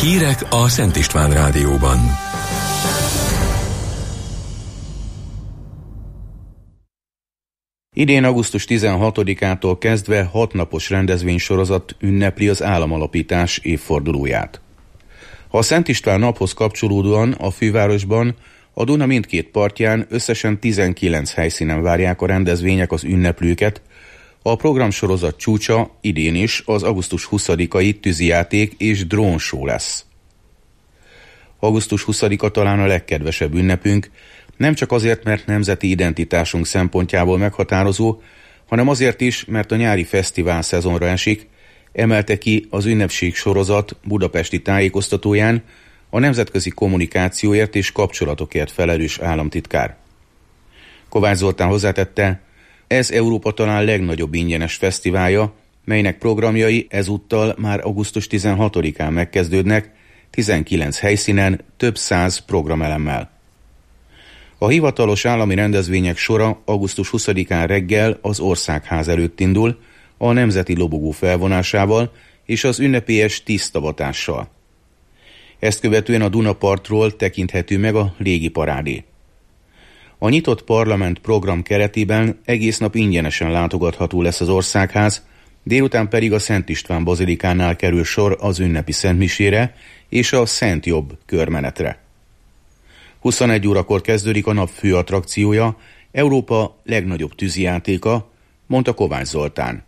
Hírek a Szent István Rádióban. Idén augusztus 16-ától kezdve 6 napos rendezvénysorozat ünnepli az államalapítás évfordulóját. A Szent István naphoz kapcsolódóan a fővárosban, a Duna mindkét partján összesen 19 helyszínen várják a rendezvények az ünneplőket. A programsorozat csúcsa idén is az augusztus 20-ai tűzijáték és drónshow lesz. Augusztus 20-a talán a legkedvesebb ünnepünk, nem csak azért, mert nemzeti identitásunk szempontjából meghatározó, hanem azért is, mert a nyári fesztivál szezonra esik, emelte ki az ünnepség sorozat budapesti tájékoztatóján a nemzetközi kommunikációért és kapcsolatokért felelős államtitkár. Kovács Zoltán hozzátette, ez Európa talán legnagyobb ingyenes fesztiválja, melynek programjai ezúttal már augusztus 16-án megkezdődnek, 19 helyszínen több 100 programelemmel. A hivatalos állami rendezvények sora augusztus 20-án reggel az Országház előtt indul, a nemzeti lobogó felvonásával és az ünnepélyes tisztavatással. Ezt követően a Dunapartról tekinthető meg a légiparádé. A nyitott parlament program keretében egész nap ingyenesen látogatható lesz az Országház, délután pedig a Szent István bazilikánál kerül sor az ünnepi szentmisére és a Szent Jobb körmenetre. 21 órakor kezdődik a nap fő attrakciója, Európa legnagyobb tűzijátéka, mondta Kovács Zoltán.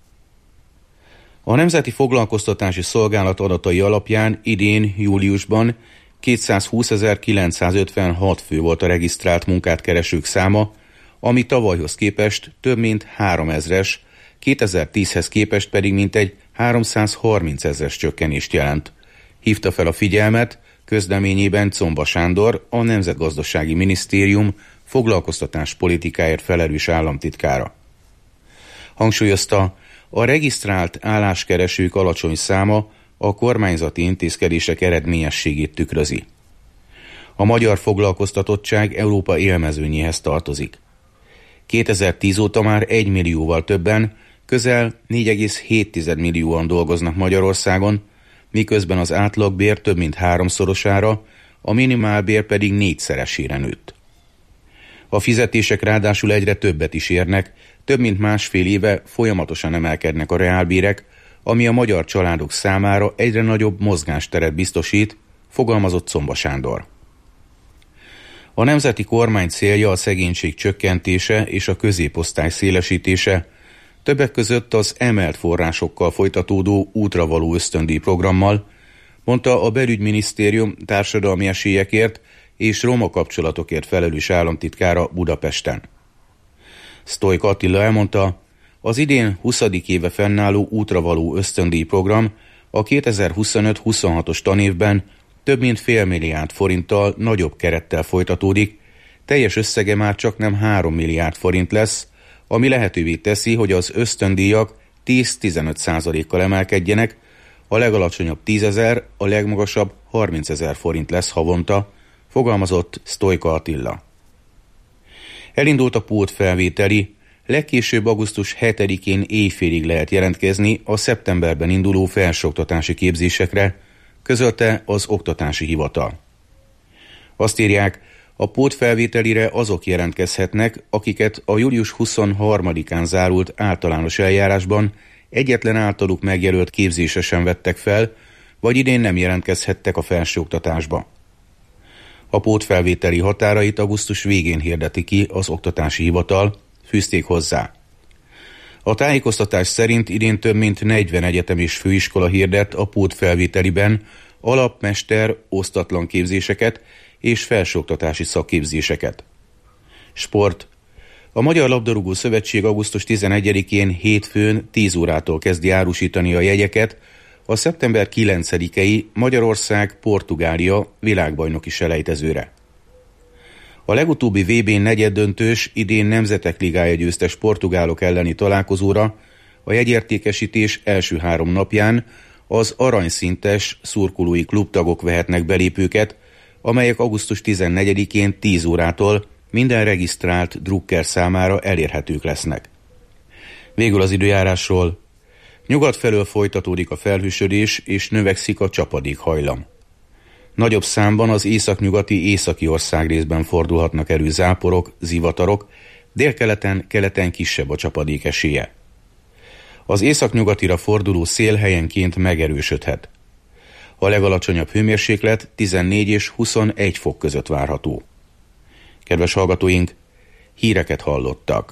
A Nemzeti Foglalkoztatási Szolgálat adatai alapján idén, júliusban 220.956 fő volt a regisztrált munkát keresők száma, ami tavalyhoz képest több mint 3000-es, 2010-hez képest pedig mintegy 330 000-es csökkenést jelent. Hívta fel a figyelmet közleményében Czomba Sándor, a Nemzetgazdasági Minisztérium foglalkoztatáspolitikáért felelős államtitkára. Hangsúlyozta, a regisztrált álláskeresők alacsony száma a kormányzati intézkedések eredményességét tükrözi. A magyar foglalkoztatottság Európa élmezőnyéhez tartozik. 2010 óta már 1 millióval többen, közel 4,7 millióan dolgoznak Magyarországon, miközben az átlagbér több mint 3-szorosára, a minimálbér pedig 4-szeresére nőtt. A fizetések ráadásul egyre többet is érnek, több mint másfél éve folyamatosan emelkednek a reálbérek, ami a magyar családok számára egyre nagyobb mozgásteret biztosít, fogalmazott Czomba Sándor. A nemzeti kormány célja a szegénység csökkentése és a középosztály szélesítése, többek között az emelt forrásokkal folytatódó útra való ösztöndíj programmal, mondta a Belügyminisztérium társadalmi esélyekért és roma kapcsolatokért felelős államtitkára Budapesten. Sztojka Attila elmondta, az idén 20. éve fennálló útra való ösztöndíj program a 2025-26-os tanévben több mint $500 milliárd forinttal nagyobb kerettel folytatódik, teljes összege már csaknem 3 milliárd forint lesz, ami lehetővé teszi, hogy az ösztöndíjak 10-15%-kal emelkedjenek, a legalacsonyabb 10 000, a legmagasabb 30 000 forint lesz havonta, fogalmazott Sztojka Attila. Elindult a pótfelvételi, legkésőbb augusztus 7-én éjfélig lehet jelentkezni a szeptemberben induló felsőoktatási képzésekre, közölte az Oktatási Hivatal. Azt írják, a pótfelvételire azok jelentkezhetnek, akiket a július 23-án zárult általános eljárásban egyetlen általuk megjelölt képzésre sem vettek fel, vagy idén nem jelentkezhettek a felsőoktatásba. A pótfelvételi határait augusztus végén hirdeti ki az Oktatási Hivatal, fűzték hozzá. A tájékoztatás szerint idén több mint 40 egyetem és főiskola hirdet a pótfelvételiben alapmester, osztatlan képzéseket és felsőoktatási szakképzéseket. Sport. A Magyar Labdarúgó Szövetség augusztus 11-én hétfőn 10 órától kezdi árusítani a jegyeket a szeptember 9-i Magyarország-Portugália világbajnoki selejtezőre. A legutóbbi VB-n negyeddöntős, idén Nemzetek Ligája győztes portugálok elleni találkozóra a jegyértékesítés első 3 napján az aranyszintes szurkolói klubtagok vehetnek belépőket, amelyek augusztus 14-én 10 órától minden regisztrált drukker számára elérhetők lesznek. Végül az időjárásról. Nyugat felől folytatódik a felhősödés és növekszik a csapadékhajlam. Nagyobb számban az északnyugati északi országrészben fordulhatnak elő záporok, zivatarok, délkeleten, keleten kisebb a csapadék esélye. Az északnyugatira forduló szél helyenként megerősödhet. A legalacsonyabb hőmérséklet 14 és 21 fok között várható. Kedves hallgatóink, híreket hallottak.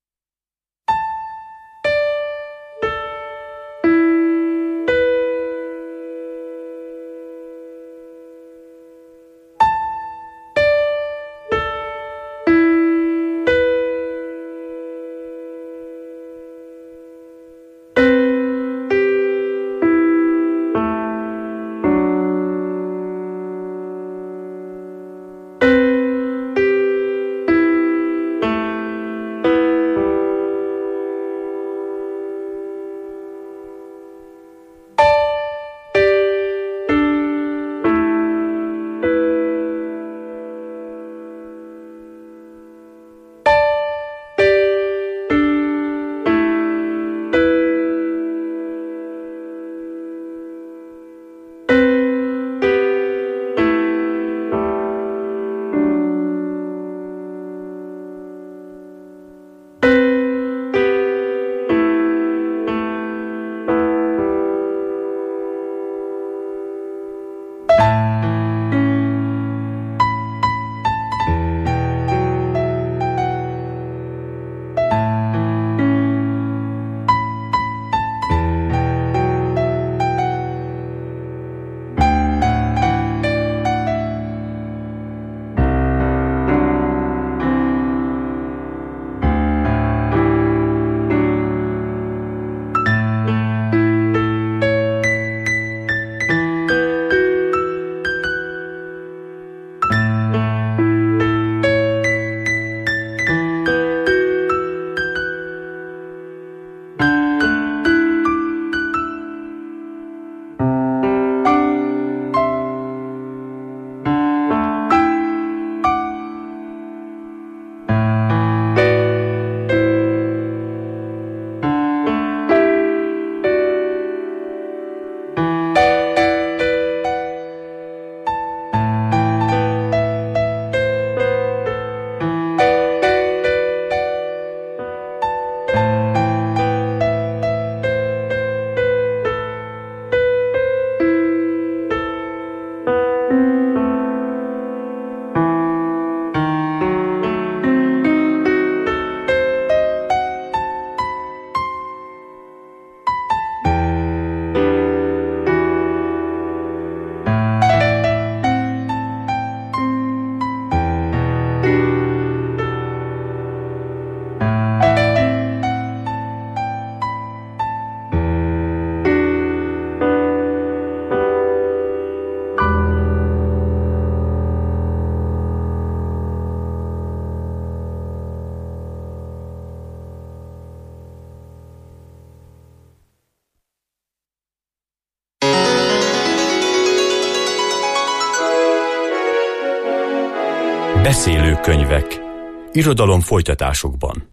Beszélőkönyvek. Irodalom folytatásokban.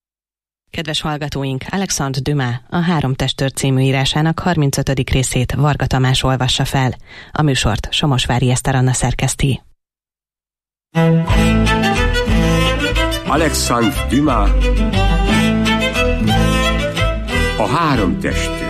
Kedves hallgatóink, Alexandre Dumas a Három testőr című írásának 35. részét Varga Tamás olvassa fel. A műsort Somosvári Eszter Anna szerkeszti. Alexandre Dumas a Három testőr.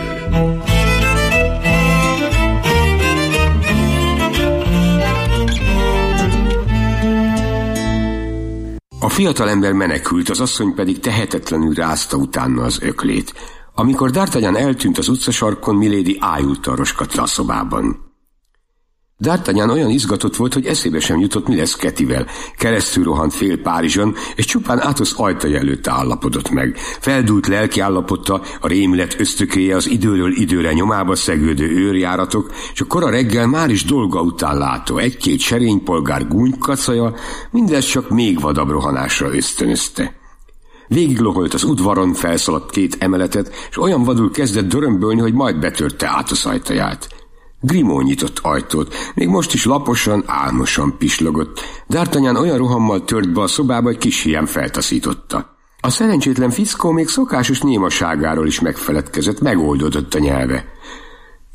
A fiatalember menekült, az asszony pedig tehetetlenül rázta utána az öklét. Amikor D'Artagnan eltűnt az utcasarkon, Milady ájultan roskadt le a szobában. D'Artagnan olyan izgatott volt, hogy eszébe sem jutott, mi lesz Kettyvel. Keresztül rohant fél Párizson, és csupán Athos ajtaja előtt állapodott meg. Feldúlt lelki állapota, a rémület ösztökéje, az időről időre nyomába szegődő őrjáratok, és a kora reggel már is dolga után látó egy-két serénypolgár gúnykacaja, mindez csak még vadabb rohanásra ösztönözte. Végigloholt az udvaron, felszaladt 2 emeletet, és olyan vadul kezdett dörömbölni, hogy majd betörte Athos ajtaját. Grimaud nyitott ajtót, még most is laposan, álmosan pislogott. D'Artagnan olyan rohammal tört be a szobába, hogy kis híján feltaszította. A szerencsétlen fickó még szokásos némaságáról is megfeledkezett, megoldódott a nyelve.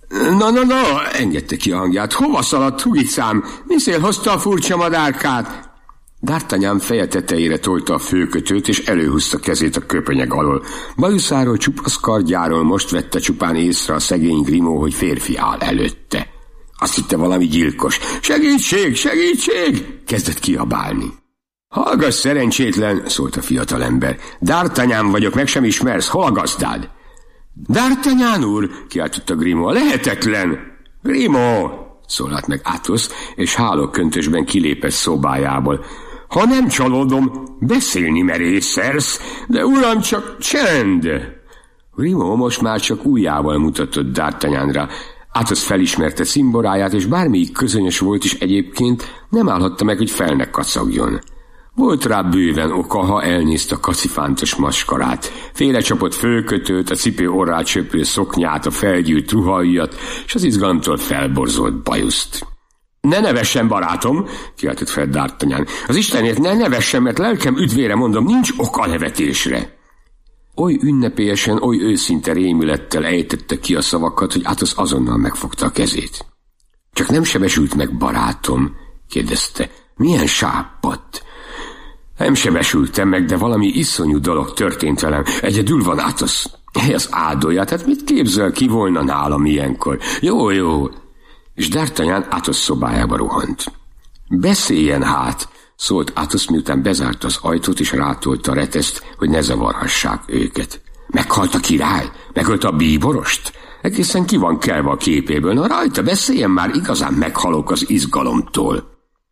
Na, engedte ki a hangját. Hova szaladt, hugicám? Mi szél hozta a furcsa madárkát? D'Artagnan feje tetejére tolta a főkötőt, és előhúzta kezét a köpenyeg alól. Bajuszáról, csupasz kardjáról most vette csupán észre a szegény Grimaud, hogy férfi áll előtte. Azt hitte valami gyilkos. Segítség! Kezdett kiabálni. Hallgass, szerencsétlen, szólt a fiatalember. D'Artagnan vagyok, meg sem ismersz, hol a gazdád? D'Artagnan úr, kiáltotta Grimaud, lehetetlen! Grimaud, szólalt meg Athos, és hálóköntösben kilépett szobájából. Ha nem csalódom, beszélni merészelsz, de uram, csak csend! Grimaud most már csak ujjával mutatott D'Artagnanra. Athos felismerte cimboráját, és bármelyik közönyös volt is egyébként, nem állhatta meg, hogy fel ne kacagjon. Volt rá bőven oka, ha elnézte a kacifántos maskarát, félrecsapott fölkötőt, a cipő orrát söprő szoknyát, a felgyűlt ruhaujjat, és az izgalomtól felborzolt bajuszt. Ne nevessen, barátom, kiáltott fel D'Artagnan. Az Istenért ne nevessen, mert lelkem üdvére mondom, nincs oka nevetésre. Oly ünnepélyesen, oly őszinte rémülettel ejtette ki a szavakat, hogy Athos azonnal megfogta a kezét. Csak nem sebesült meg, barátom? Kérdezte. Milyen sápadt? Nem sebesültem meg, de valami iszonyú dolog történt velem. Egyedül van Athos. Az áldóját, hát mit képzel, ki volna nálam ilyenkor? Jó. És D'Artagnan Athos szobájába rohant. Beszéljen hát, szólt Athos, miután bezárta az ajtót, és rátolta a reteszt, hogy ne zavarhassák őket. Meghalt a király? Megölte a bíborost? Egészen ki van kelve a képéből. Na rajta, beszéljen már, igazán meghalok az izgalomtól.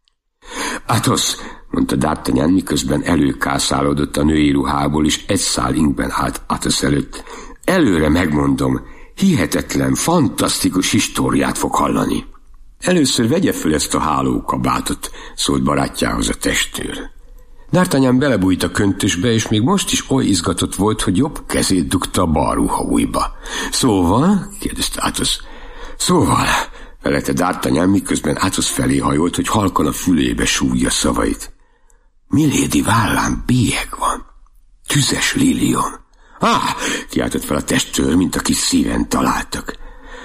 Athos, mondta D'Artagnan, miközben előkászálódott a női ruhából, és egy szál inkben állt Athos előtt. Előre megmondom, hihetetlen, fantasztikus históriát fog hallani. Először vegye föl ezt a hálókabátot, szólt barátjához a testőr. D'Artagnan belebújt a köntösbe, és még most is oly izgatott volt, hogy jobb kezét dugta a bal ruhaujjba. Szóval? kérdezte Athos. Szóval, felelte D'Artagnan, miközben Athos felé hajolt, hogy halkan a fülébe súgja szavait. Milady vállán bélyeg van. Tüzes liliom. Kiáltott fel a testőr, mint aki szíven találtak.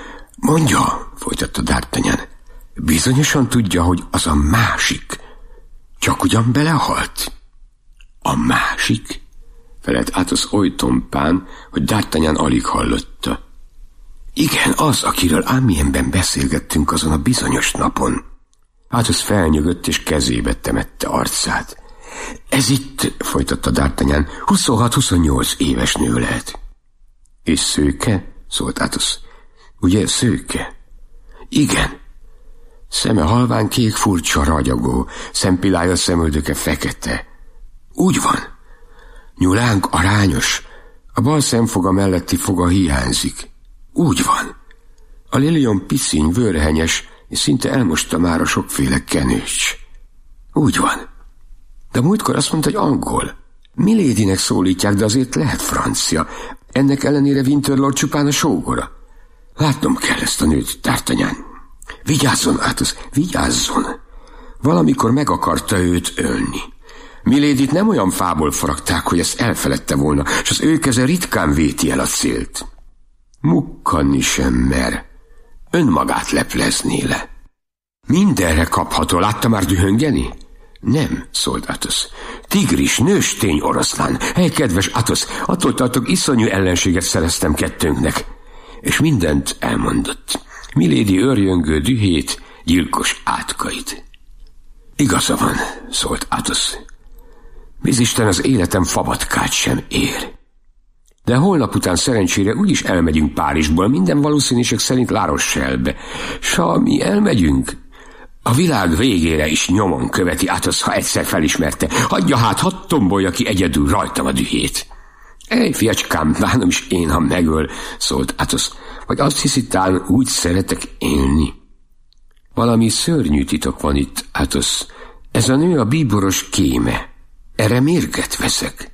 Mondja, folytatta D'Artagnan, bizonyosan tudja, hogy az a másik csak ugyan belehalt? A másik? Felelt Athos oly tompán, hogy D'Artagnan alig hallotta. Igen, az, akiről Amiensben beszélgettünk azon a bizonyos napon. Athos felnyögött, és kezébe temette arcát. Ez itt, folytatta D'Artagnan, 26-28 éves nő lehet. És szőke? Szólt Athos. Ugye szőke? Igen. Szeme halványkék, furcsa ragyogó, szempillája, szemöldöke fekete. Úgy van. Nyulánk arányos, a bal szemfoga melletti foga hiányzik. Úgy van. A liliom pisziny, vörhenyes, és szinte elmosta már a sokféle kenőcs. Úgy van. De múltkor azt mondta, hogy angol. Miladynek szólítják, de azért lehet francia. Ennek ellenére Winterlord csupán a sógora. Látnom kell ezt a nőt, D'Artagnan. Vigyázzon, Athos, vigyázzon. Valamikor meg akarta őt ölni. Miladyt nem olyan fából faragták, hogy ezt elfeledte volna, és az ő keze ritkán véti el a célt. Mukkanni sem mer. Önmagát leplezné le. Mindenre kapható, látta már dühöngeni? Nem, szólt Athos. Tigris, nőstény oroszlán. Hely, kedves Athos, attól tartok, iszonyú ellenséget szereztem kettőnknek. És mindent elmondott. Milady őrjöngő dühét, gyilkos átkait. Igaza van, szólt Athos. Bizisten az életem fabatkát sem ér. De holnap után szerencsére úgyis elmegyünk Párizsból, minden valószínűség szerint La Rochelle-be. S ha mi elmegyünk, a világ végére is nyomon követi Athos, ha egyszer felismerte. Hagyja hát, hadd tombolja ki egyedül rajtam a dühét. Ej, fiacskám, bánom is én, ha megöl, szólt Athos. Vagy azt hiszi, talán úgy szeretek élni. Valami szörnyű titok van itt, Athos. Ez a nő a bíboros kéme. Erre mérget veszek.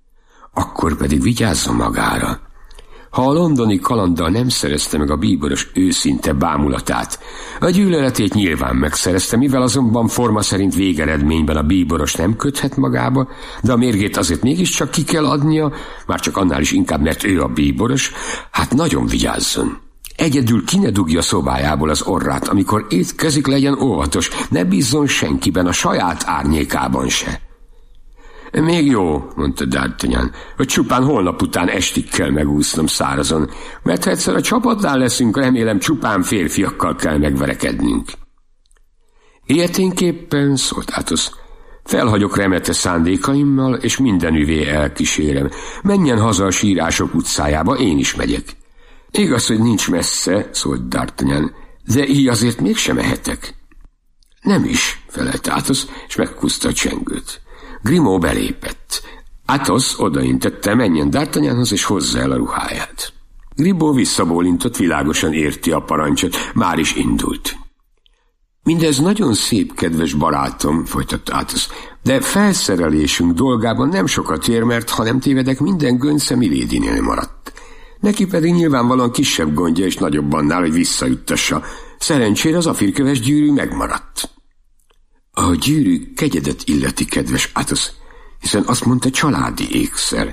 Akkor pedig vigyázzon magára. Ha a londoni kalanddal nem szerezte meg a bíboros őszinte bámulatát, a gyűlöletét nyilván megszerezte, mivel azonban forma szerint végeredményben a bíboros nem köthet magába, de a mérgét azért mégiscsak ki kell adnia, már csak annál is inkább, mert ő a bíboros, hát nagyon vigyázzon. Egyedül ki ne dugja szobájából az orrát, amikor étkezik, legyen óvatos, ne bízzon senkiben, a saját árnyékában se. Még jó, mondta D'Artagnan, hogy csupán holnap után estig kell megúsznom szárazon, mert ha egyszer a csapatnál leszünk, remélem csupán férfiakkal kell megverekednünk. Ilyeténképpen, szólt Athos, felhagyok remete szándékaimmal, és mindenüvé elkísérem. Menjen haza a Sírások utcájába, én is megyek. Igaz, hogy nincs messze, szólt D'Artagnan, de így azért mégsem mehetek. Nem is, felelte Athos, és meghúzta a csengőt. Grimaud belépett. Athos odaintette, menjen D'Artagnanhoz, és hozza el a ruháját. Grimaud visszabólintott, világosan érti a parancsot, már is indult. Mindez nagyon szép, kedves barátom, folytatta Athos, de felszerelésünk dolgában nem sokat ér, mert ha nem tévedek, minden gönce Milédinél maradt. Neki pedig nyilvánvalóan kisebb gondja és nagyobb annál, hogy visszajuttassa. Szerencsére az afirköves gyűrű megmaradt. A gyűrű kegyedet illeti, kedves Athos, hiszen azt mondta, családi ékszer.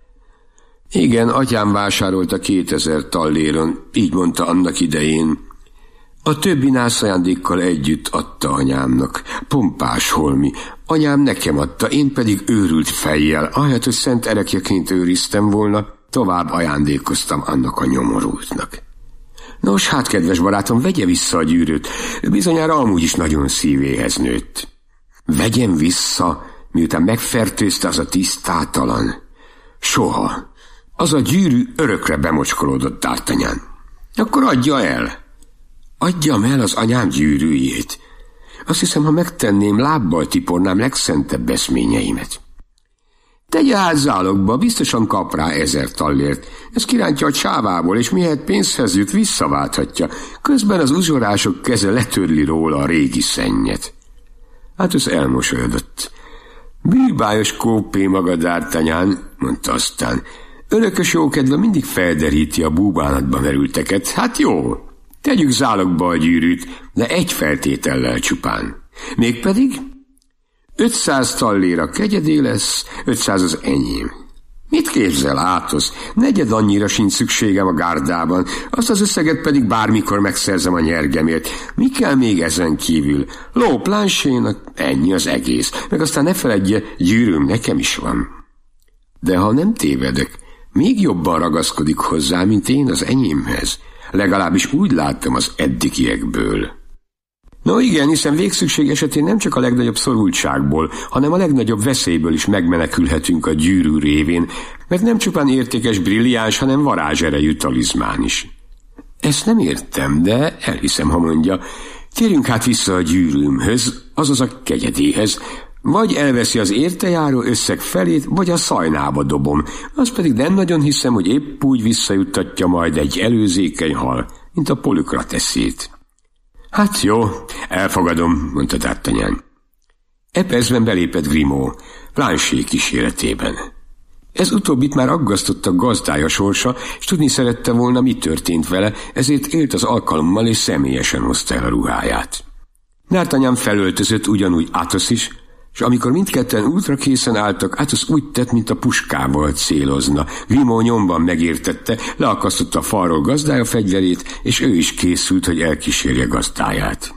Igen, atyám vásárolta 2000 talléron, így mondta annak idején. A többi nászajándékkal együtt adta anyámnak. Pompás holmi. Anyám nekem adta, én pedig őrült fejjel, ahelyett, hogy szent erekjeként őriztem volna, tovább ajándékoztam annak a nyomorultnak. Nos, hát, kedves barátom, vegye vissza a gyűrűt, bizonyára amúgy is nagyon szívéhez nőtt. Vegyem vissza, miután megfertőzte az a tisztátalan? Soha. Az a gyűrű örökre bemocskolódott, D'Artagnan. Akkor adja el. Adjam el az anyám gyűrűjét. Azt hiszem, ha megtenném, lábbal tipornám legszentebb eszményeimet. Tegye át zálogba, biztosan kap rá 1000 tallért. Ez kirántja a csávából, és mihelyt pénzhez jut, visszaválthatja. Közben az uzsorások keze letörli róla a régi szennyet. Hát az elmosolyodott. Bűbájos kópé maga, D'Artagnan, mondta aztán. Örökös jókedve mindig felderíti a búbánatba merülteket. Hát jó, tegyük zálogba a gyűrűt, de egy feltétellel csupán. Mégpedig 500 tallér a kegyedé lesz, 500 az enyém. Mit képzel, Athos? Negyed annyira sincs szükségem a gárdában, azt az összeget pedig bármikor megszerzem a nyergemért. Mi kell még ezen kívül? Ló planchénak, ennyi az egész, meg aztán ne feledje, gyűrűm nekem is van. De ha nem tévedek, még jobban ragaszkodik hozzá, mint én az enyémhez. Legalábbis úgy láttam az eddigiekből. No igen, hiszen végszükség esetén nem csak a legnagyobb szorultságból, hanem a legnagyobb veszélyből is megmenekülhetünk a gyűrű révén, mert nem csupán értékes brilliáns, hanem varázserejű talizmán is. Ezt nem értem, de elhiszem, ha mondja. Térjünk hát vissza a gyűrűmhöz, azaz a kegyedéhez, vagy elveszi az értejáró összeg felét, vagy a szajnába dobom. Azt pedig nem nagyon hiszem, hogy épp úgy visszajuttatja majd egy előzékeny hal, mint a Polükrateszét. Hát jó, elfogadom, mondta D'Artagnan. E percben belépett Grimaud, Planchet kíséretében. Ez utóbbit már aggasztotta gazdája sorsa, és tudni szerette volna, mi történt vele, ezért élt az alkalommal, és személyesen hozta el a ruháját. D'Artagnan felöltözött, ugyanúgy Athos is, és amikor mindketten útra készen álltak, Athos úgy tett, mint a puskával célozna. Grimaud nyomban megértette, leakasztotta a falról gazdája fegyverét, és ő is készült, hogy elkísérje gazdáját.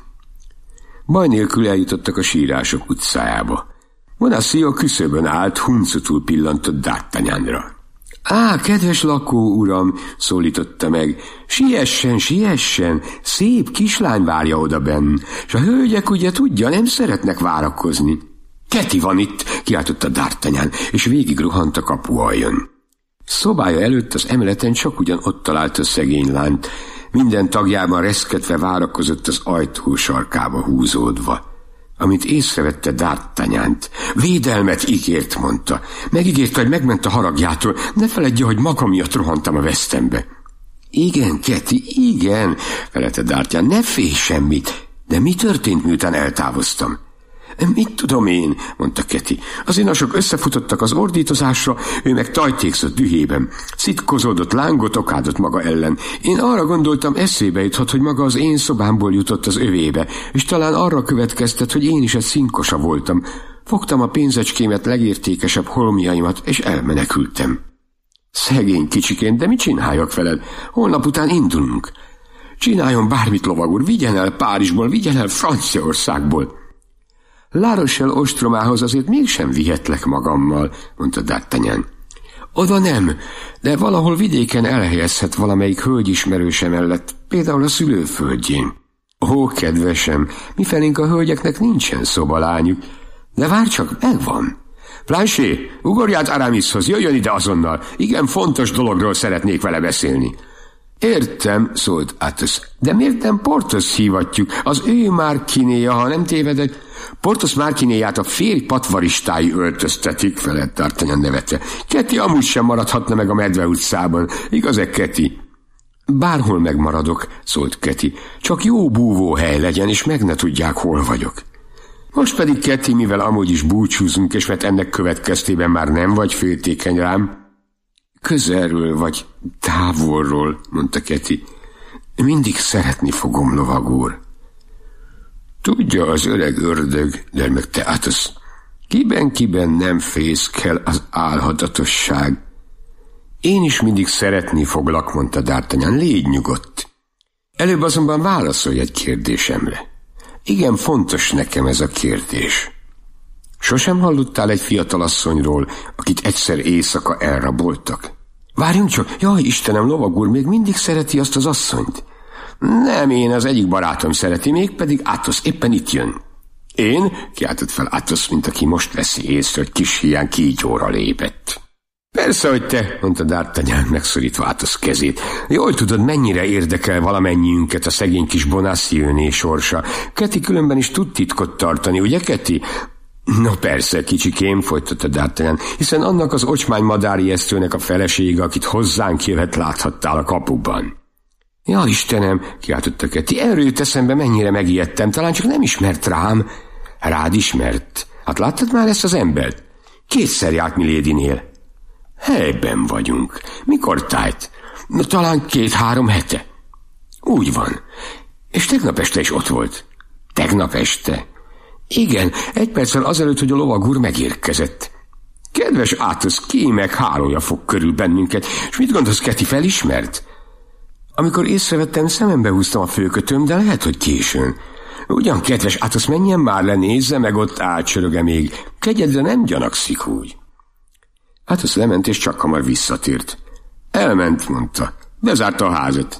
Baj nélkül eljutottak a Sírások utcájába. Bonacieux küszöbön állt, huncutul pillantott D'Artagnanra. Á, kedves lakó uram, szólította meg, siessen, siessen, szép kislány várja oda benn, és a hölgyek ugye tudja, nem szeretnek várakozni. Ketty van itt, kiáltotta D'Artagnan, és végig rohant a kapualjön. Szobája előtt az emeleten csak ugyan ott találta szegény lányt, minden tagjában reszketve várakozott az ajtó sarkába húzódva. Amint észrevette D'Artagnant, védelmet ígért, mondta. Megígért, hogy megment a haragjától, ne feledje, hogy maga miatt rohantam a vesztembe. Igen, Ketty, igen, felelte D'Artagnan, ne félj semmit. De mi történt, miután eltávoztam? Mit tudom én, mondta Ketty. Az inasok összefutottak az ordítozásra, ő meg tajtékszott dühében. Szitkozódott, lángot okádott maga ellen. Én arra gondoltam, eszébe juthat, hogy maga az én szobámból jutott az övébe, és talán arra következtet, hogy én is egy szinkosa voltam. Fogtam a pénzecskémet, legértékesebb holmiaimat, és elmenekültem. Szegény kicsikén, de mit csináljak veled? Holnap után indulunk. Csináljon bármit, lovag úr, vigyen el Párizsból, vigyen el Franciaországból. La Rochelle ostromához azért mégsem vihetlek magammal, mondta D'Artagnan. Oda nem, de valahol vidéken elhelyezhet valamelyik hölgyismerőse mellett, például a szülőföldjén. Ó, kedvesem, mifelénk a hölgyeknek nincsen szobalányuk, de várj csak, megvan. Planchet, ugorj át Aramishoz, jöjjön ide azonnal, igen fontos dologról szeretnék vele beszélni. Értem, szólt Athos, de miért nem Porthos hívatjuk? Az ő márkinéja, ha nem tévedek. Porthos márkinéját a férj patvaristái öltöztetik, felett D'Artagnan nevetve. Ketty amúgy sem maradhatna meg a Medve utcában, igaz-e, Ketty? Bárhol megmaradok, szólt Ketty, csak jó búvóhely legyen, és meg ne tudják, hol vagyok. Most pedig, Ketty, mivel amúgy is búcsúzunk, és mert ennek következtében már nem vagy féltékeny rám, közelről vagy távolról, mondta Ketty. Mindig szeretni fogom, lovag úr. Tudja az öreg ördög, dermegte Athos, kiben nem fészkel az álhatatosság. Én is mindig szeretni foglak, mondta D'Artagnan, légy nyugodt. Előbb azonban válaszolj egy kérdésemre. Igen fontos nekem ez a kérdés. Sosem hallottál egy fiatalasszonyról, akit egyszer éjszaka elraboltak? Várjunk csak, jaj, Istenem, lovag úr, még mindig szereti azt az asszonyt? Nem, én az egyik barátom szereti, mégpedig Athos, éppen itt jön. Én? Kiáltott fel Athos, mint aki most veszi észre, hogy kis hián kígyóra lépett. Persze, hogy te, mondta D'Artagnan, megszorítva Athos kezét. Jól tudod, mennyire érdekel valamennyiünket a szegény kis Bonacieux-né sorsa. Ketty különben is tud titkot tartani, ugye, Ketty? No persze, kicsikém, folytatta D'Artagnan, hiszen annak az ocsmány madárijesztőnek a felesége, akit hozzánk jövet, láthattál a kapuban. Ja, Istenem, kiáltotta Ketty, erről jut eszembe, mennyire megijedtem, talán csak nem ismert rám. Rád ismert? Hát láttad már ezt az embert? Kétszer járt Miladynél. Helyben vagyunk. Mikor tájt? Talán 2-3 hete. Úgy van. És tegnap este is ott volt. Tegnap este? Igen, 1 perccel azelőtt, hogy a lovag úr megérkezett. Kedves Athos, ki meg hálója fog körül bennünket, és mit gondolsz, Ketty, felismert? Amikor észrevettem, szemembe húztam a főkötöm, de lehet, hogy későn. Ugyan, kedves Athos, menjen már le, nézze meg, ott átcsöröge még. Kegyedre nem gyanakszik úgy. Athos lement, és csak hamar visszatért. Elment, mondta. Bezárta a házat.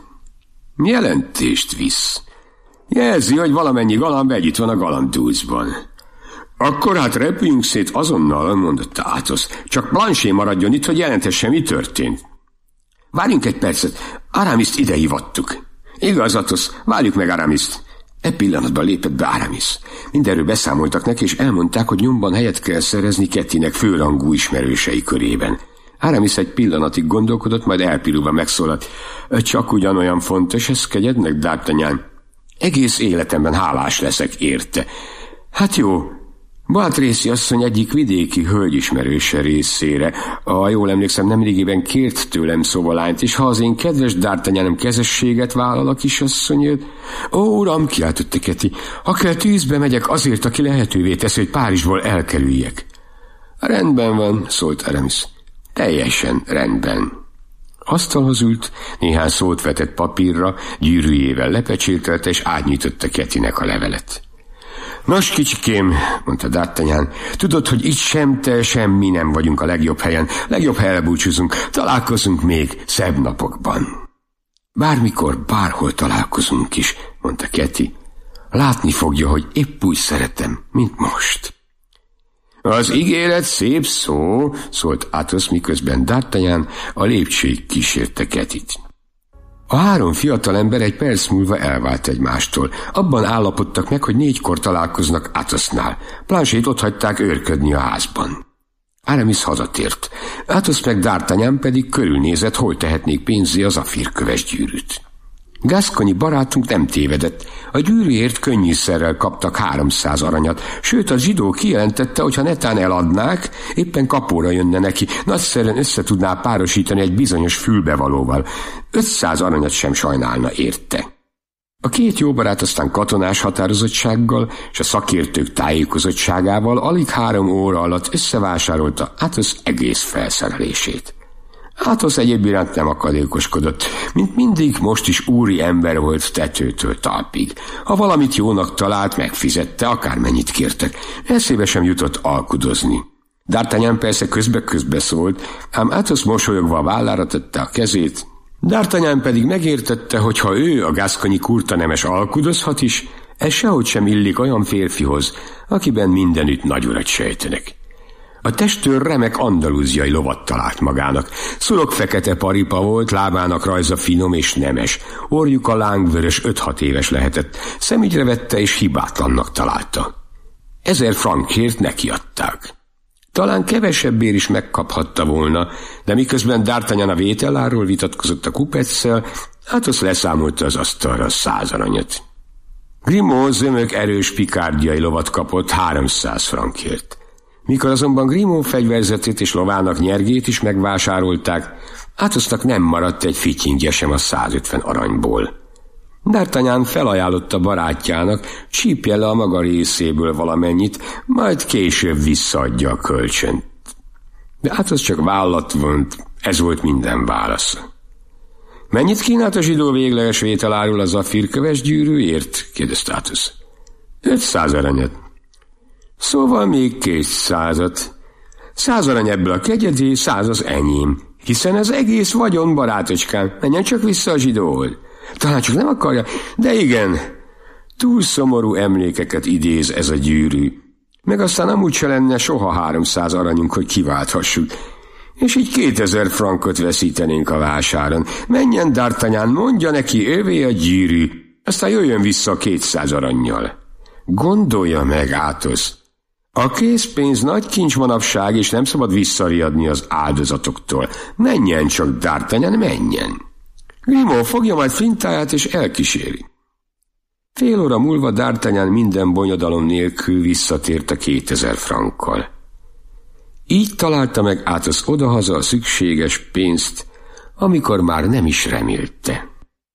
Jelentést visz. Jelzi, hogy valamennyi galamb együtt van a galambdúzban. Akkor hát repüljünk szét azonnal, mondotta Athos. Csak Planchet maradjon itt, hogy jelentesse, mi történt. Várjunk egy percet, Aramiszt ide hívattuk. Igaz, Athos, várjuk meg Aramiszt. E pillanatban lépett be Aramis. Mindenről beszámoltak neki, és elmondták, hogy nyomban helyet kell szerezni Kettynek főrangú ismerősei körében. Aramis egy pillanatig gondolkodott, majd elpirulva megszólalt. Csak ugyanolyan fontos ez, kegyednek, D'Artagnan? Egész életemben hálás leszek érte. Hát jó, Baltrécy asszony egyik vidéki hölgyismerőse részére. Jól emlékszem, nemrégiben kért tőlem szobalányt, és ha az én kedves D'Artagnanom kezességet vállal a kisasszonyért... Ó, uram, kiáltotta Ketty, ha kell, tűzbe megyek azért, aki lehetővé teszi, hogy Párizsból elkerüljek. Rendben van, szólt Aramis. Teljesen rendben. Asztalhoz ült, néhány szót vetett papírra, gyűrűjével lepecsételte, és átnyújtotta Kettynek a levelet. Nos, kicsikém, mondta D'Artagnan, tudod, hogy itt sem te, sem mi nem vagyunk a legjobb helyen. Legjobb, ha elbúcsúzunk, találkozunk még szebb napokban. Bármikor, bárhol találkozunk is, mondta Ketty. Látni fogja, hogy épp úgy szeretem, mint most. Az ígéret szép szó, szólt Athos, miközben D'Artagnan a lépcsőig kísérte Kettyt. A 3 fiatalember egy perc múlva elvált egymástól. Abban állapodtak meg, hogy 4-kor találkoznak Athosnál. Planchet ott hagyták őrködni a házban. Aramis hazatért. Athos meg D'Artagnan pedig körülnézett, hol tehetnék pénzé az afírköves gyűrűt. Gascogni barátunk nem tévedett. A gyűrűért könnyűszerrel kaptak 300 aranyat, sőt a zsidó kijelentette, hogy ha netán eladnák, éppen kapóra jönne neki, nagyszerűen összetudná párosítani egy bizonyos fülbevalóval. 500 aranyat sem sajnálna érte. A 2 jó barát aztán katonás határozottsággal és a szakértők tájékozottságával alig 3 óra alatt összevásárolta Athos egész felszerelését. Athos egyéb iránt nem akadékoskodott. Mint mindig, most is úri ember volt tetőtől talpig. Ha valamit jónak talált, megfizette, akármennyit kértek. Eszébe sem jutott alkudozni. D'Artagnan persze közbe-közbe szólt, ám Athos mosolyogva a vállára tette a kezét. D'Artagnan pedig megértette, hogy ha ő, a gasconyi kurta nemes alkudozhat is, ez sehogy sem illik olyan férfihoz, akiben mindenütt nagy urat sejtenek. A testőr remek andalúziai lovat talált magának. Szurok fekete paripa volt, lábának rajza finom és nemes. Orrjuk a lángvörös, 5-6 éves lehetett. Szemügyre vette és hibátlannak találta. 1000 frankért nekiadták. Talán kevesebbért is megkaphatta volna, de miközben D'Artagnan a vételáról vitatkozott a kupeccel, Athos leszámolta az asztalra 100 aranyat. Grimaud zömök erős pikárdiai lovat kapott 300 frankért. Mikor azonban Grimaud fegyverzetét és lovának nyergét is megvásárolták, Athosnak nem maradt egy fityingje sem a 150 aranyból. D'Artagnan felajánlotta barátjának, csípje le a maga részéből valamennyit, majd később visszaadja a kölcsönt. De Athos csak vállat vont, ez volt minden válasza. Mennyit kínált a zsidó végleges vételáról a zafírköves gyűrűért? Kérdezte Athos. 500 aranyat. Szóval még 200-at. 100 arany ebből a kegyedé, 100 az enyém. Hiszen ez egész vagyon, barátocskám. Menjen csak vissza a zsidóhoz. Talán csak nem akarja, de igen. Túl szomorú emlékeket idéz ez a gyűrű. Meg aztán amúgy se lenne soha 300 aranyunk, hogy kiválthassuk. És így 2000 frankot veszítenénk a vásáron. Menjen, D'Artagnan, mondja neki, övé a gyűrű. Aztán jöjjön vissza 200 arannyal. Gondolja meg, Athos. A készpénz nagy kincs manapság, és nem szabad visszariadni az áldozatoktól. Menjen csak, D'Artagnan, menjen. Grimaud fogja majd flintáját, és elkíséri. Fél óra múlva D'Artagnan minden bonyodalom nélkül visszatért a 2000 frankkal. Így találta meg Athos odahaza a szükséges pénzt, amikor már nem is remélte.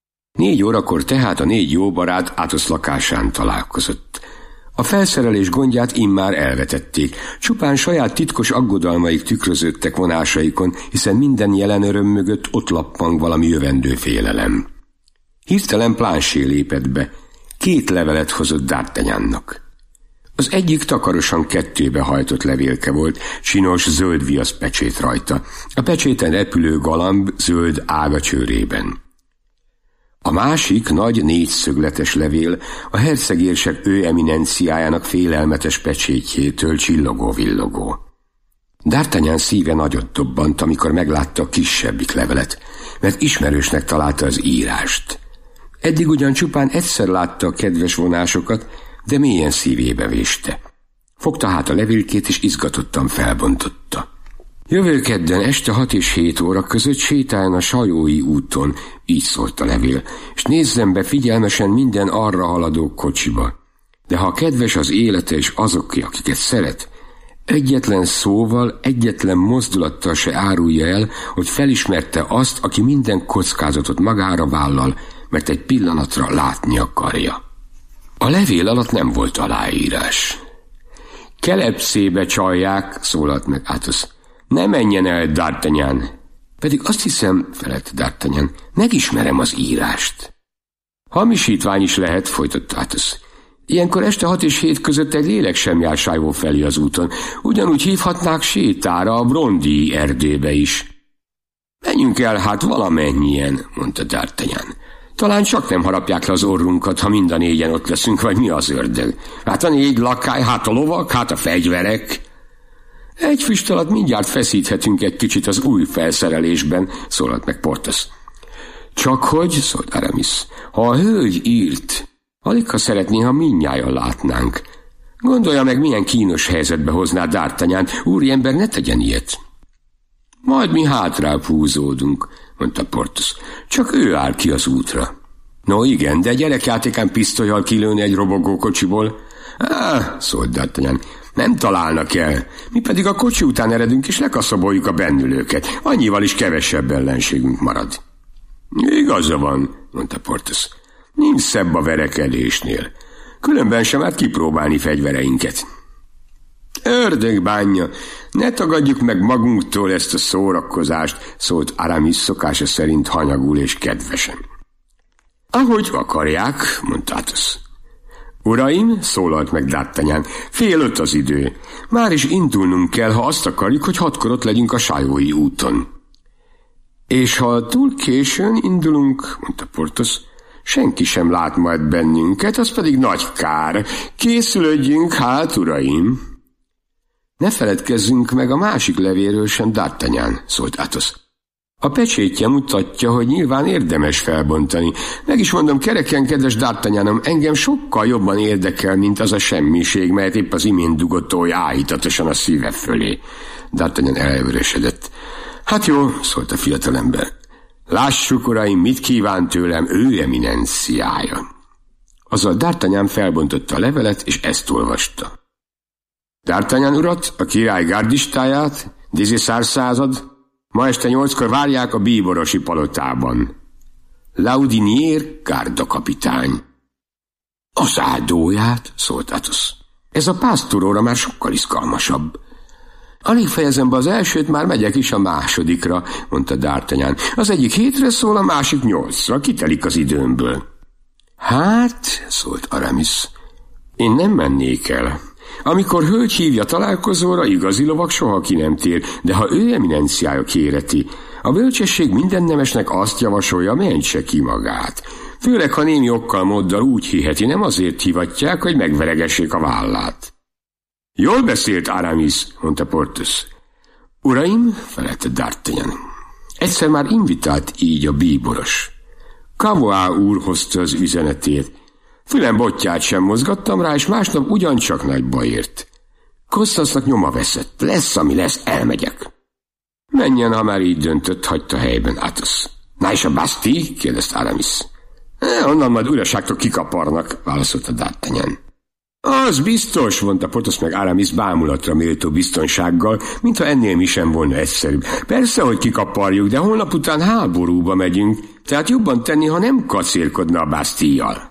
4 órakor tehát a 4 jó barát Athos lakásán találkozott. A felszerelés gondját immár elvetették, csupán saját titkos aggodalmaik tükröződtek vonásaikon, hiszen minden jelen öröm mögött ott lappang valami jövendő félelem. Hirtelen Planchet lépett be, 2 levelet hozott D'Artagnannak. Az egyik takarosan 2-be hajtott levélke volt, csinos zöld viasz pecsét rajta, a pecséten repülő galamb zöld ágacsőrében. A másik nagy 4 szögletes levél a hercegérsek ő eminenciájának félelmetes pecsétjétől csillogó-villogó. D'Artagnan szíve nagyot dobbant, amikor meglátta a kisebbik levelet, mert ismerősnek találta az írást. Eddig ugyan csupán egyszer látta a kedves vonásokat, de mélyen szívébe véste. Fogta hát a levélkét, és izgatottan felbontotta. Jövő kedden este 6 és 7 óra között sétáljon a Sajói úton, így szólt a levél, és nézzem be figyelmesen minden arra haladó kocsiba. De ha kedves az élete és azok, akiket szeret, egyetlen szóval, egyetlen mozdulattal se árulja el, hogy felismerte azt, aki minden kockázatot magára vállal, mert egy pillanatra látni akarja. A levél alatt nem volt aláírás. Kelepszébe csalják, szólalt meg Athos. Ne menjen el, D'Artagnan. Pedig azt hiszem, felelt D'Artagnan, megismerem az írást. Hamisítvány is lehet, folytatta Athos. Ilyenkor este 6 és 7 között egy lélek sem jár Sajó felé az úton. Ugyanúgy hívhatnák sétára a Brondii erdőbe is. Menjünk el hát valamennyien, mondta D'Artagnan. Talán csak nem harapják le az orrunkat, ha mind a 4-en ott leszünk, vagy mi az ördög. Hát a 4 lakály, hát a lovak, hát a fegyverek. Egy füst alatt mindjárt feszíthetünk egy kicsit az új felszerelésben, szólalt meg Porthos. Csak hogy, szólt Aramis, ha a hölgy írt, aligha szeretné, ha mindnyájan látnánk. Gondolja meg, milyen kínos helyzetbe hozná D'Artagnan, úriember, ne tegyen ilyet. Majd mi hátrább húzódunk, mondta Porthos. Csak ő áll ki az útra. No igen, de gyerekjátékán pisztollyal kilőni egy robogó kocsiból. Szólt D'Artagnan, nem találnak el. Mi pedig a kocsi után eredünk, és lekaszaboljuk a bennülőket. Annyival is kevesebb ellenségünk marad. Igaza van, mondta Porthos. Nincs szebb a verekedésnél. Különben sem árt kipróbálni fegyvereinket. Ördög bánja, ne tagadjuk meg magunktól ezt a szórakozást, szólt Aramis szokása szerint hanyagul és kedvesen. Ahogy akarják, mondta Athos. Uraim, szólalt meg D'Artagnan, 4:30 az idő. Már is indulnunk kell, ha azt akarjuk, hogy 6-kor ott legyünk a Sajói úton. És ha túl későn indulunk, mondta Porthos, senki sem lát majd bennünket, az pedig nagy kár. Készülődjünk hát, uraim! Ne feledkezzünk meg a másik levéről sem, D'Artagnan, szólt Athos. A pecsétje mutatja, hogy nyilván érdemes felbontani. Meg is mondom kereken, kedves D'Artagnanom, engem sokkal jobban érdekel, mint az a semmiség, melyet épp az imént dugott oly áhítatosan a szíve fölé. D'Artagnan elvörösedett. Hát jó, szólt a fiatalember. Lássuk, uraim, mit kíván tőlem ő eminenciája. Azzal D'Artagnan felbontotta a levelet, és ezt olvasta. D'Artagnan urat, a király gárdistáját, Dizisár század, ma este 8-kor várják a bíborosi palotában. Laudinier gárdakapitány. Az áldóját, szólt Athos. Ez a pásztoróra már sokkal izgalmasabb. Alig fejezem be az elsőt, már megyek is a másodikra, mondta D'Artagnan. Az egyik 7-re szól, a másik 8-ra, kitelik az időmből. Hát, szólt Aramis, én nem mennék el. Amikor hölgy hívja találkozóra, igazi lovag soha ki nem tér, de ha ő eminenciája kéreti, a bölcsesség minden nemesnek azt javasolja, mentse ki magát. Főleg, ha némi okkal móddal úgy hiheti, nem azért hivatják, hogy megveregessék a vállát. Jól beszélt Aramis, mondta Porthos. Uraim, felelte D'Artagnan, egyszer már invitált így a bíboros. Cavois úr hozta az üzenetét. Fülem botját sem mozgattam rá, és másnap ugyancsak nagyba ért. Constance-nak nyoma veszett. Lesz, ami lesz, elmegyek. Menjen, ha már így döntött, hagyta helyben Athos. Na és a Bastille? kérdezte Aramis. Onnan majd uraságtól kikaparnak, válaszolta D'Artagnan. Az biztos, mondta Porthos meg Aramis bámulatra méltó biztonsággal, mintha ennél mi sem volna egyszerűbb. Persze, hogy kikaparjuk, de holnap után háborúba megyünk, tehát jobban tenni, ha nem kacérkodna a Bastille-jal.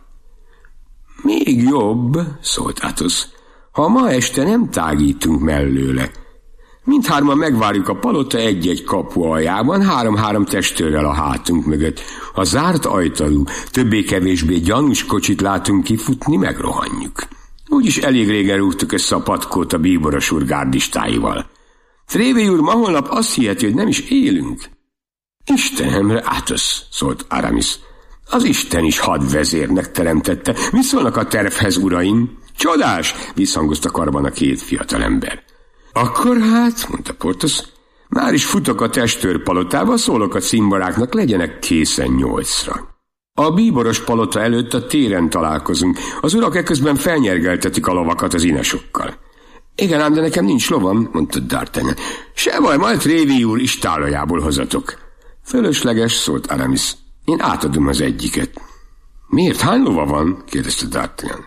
Még jobb, szólt Athos, ha ma este nem tágítunk mellőle. Mindhárman megvárjuk a palota egy-egy kapu aljában, 3-3 testőrrel a hátunk mögött. Ha zárt ajtajú, többé-kevésbé gyanús kocsit látunk kifutni, megrohanjuk. Úgyis elég régen rúgtuk össze a patkót a bíboros úr gárdistáival. Trévé úr ma holnap azt hiheti, hogy nem is élünk. Istenemre, Athos, szólt Aramis. Az Isten is hadvezérnek teremtette. Mi szólnak a tervhez, uraim? Csodás! Visszhangozta karban a 2 fiatalember. Akkor hát, mondta Porthos, már is futok a testőrpalotába, szólok a cimboráknak, legyenek készen 8-ra. A bíboros palota előtt a téren találkozunk. Az urak eközben felnyergeltetik a lovakat az inasokkal. Igen ám, de nekem nincs lovam, mondta D'Artagnan. Se baj, majd Trévi úr istálajából hozatok. Fölösleges, szólt Aramis. Én átadom az egyiket. Miért? Hány lova van? kérdezte D'Artagnan.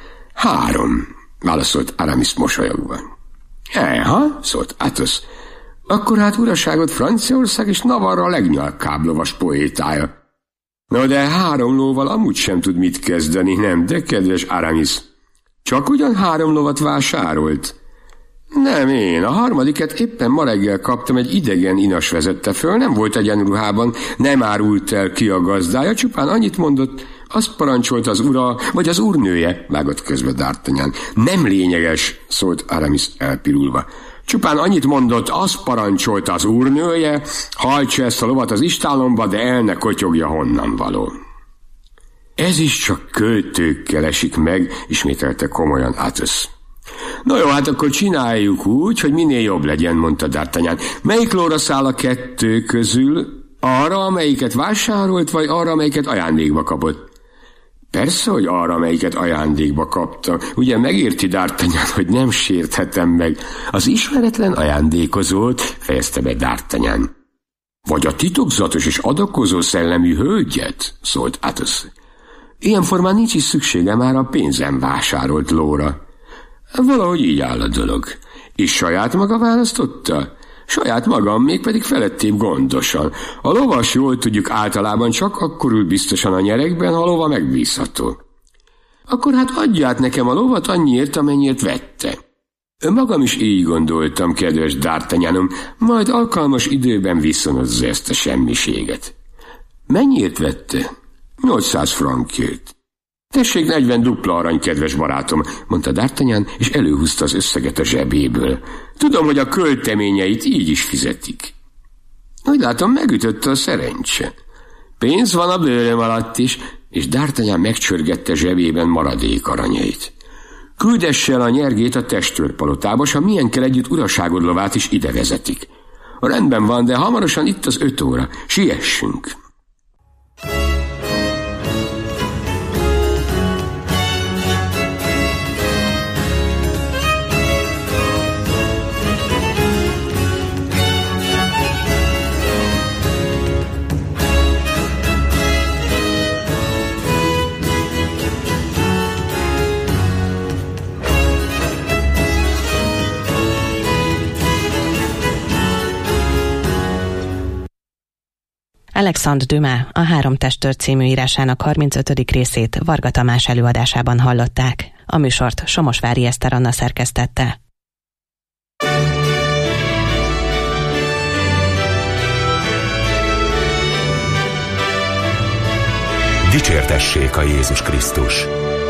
3, válaszolt Aramis mosolyogva. Eha, szólt Athos. Akkor hát uraságot Franciaország és Navarra a legnyalkább lovas poétája. No, de 3 lóval amúgy sem tud mit kezdeni, nem, de kedves Aramis. Csak ugyan 3 lovat vásárolt? Nem én, a 3. éppen ma reggel kaptam, egy idegen inas vezette föl, nem volt egyenruhában, nem árult el ki a gazdája, csupán annyit mondott, azt parancsolt az ura, vagy az úrnője, vágott közbe D'Artagnan. Nem lényeges, szólt Aramis elpirulva. Csupán annyit mondott, azt parancsolta az úrnője, hajtsa ezt a lovat az istálomba, de el ne kotyogja honnan való. Ez is csak költőkkel esik meg, ismételte komolyan Athos. Na jó, hát akkor csináljuk úgy, hogy minél jobb legyen, mondta D'Artagnan. Melyik lóra száll a 2 közül? Arra, amelyiket vásárolt, vagy arra, amelyiket ajándékba kapott? Persze, hogy arra, amelyiket ajándékba kapta. Ugye megérti, D'Artagnan, hogy nem sérthetem meg. Az ismeretlen ajándékozolt, fejezte be D'Artagnan. Vagy a titokzatos és adakozó szellemű hölgyet, szólt Athos. Ilyen formán nincs is szüksége már a pénzem vásárolt lóra. Valahogy így áll a dolog. És saját maga választotta? Saját magam, mégpedig felettébb gondosan. A lovas, jól tudjuk, általában csak akkor ül biztosan a nyerekben, ha a lova megbízható. Akkor hát adját nekem a lovat annyiért, amennyiért vette. Magam is így gondoltam, kedves D'Artagnanom, majd alkalmas időben viszonozza ezt a semmiséget. Mennyiért vette? 800 frankjét. Tessék 40 dupla arany, kedves barátom, mondta D'Artagnan, és előhúzta az összeget a zsebéből. Tudom, hogy a költeményeit így is fizetik. Úgy látom, megütötte a szerencse. Pénz van a bőröm alatt is, és D'Artagnan megcsörgette zsebében maradék aranyait. Küldesse el a nyergét a testőrpalotába, s ha milyen kell együtt uraságod lovát is ide vezetik. Rendben van, de hamarosan itt az 5 óra. Siessünk! Alexandre Dumas a Három testőr című írásának 35. részét Varga Tamás előadásában hallották. A műsort Somosvári Eszter Anna szerkesztette. Dicsértessék a Jézus Krisztus!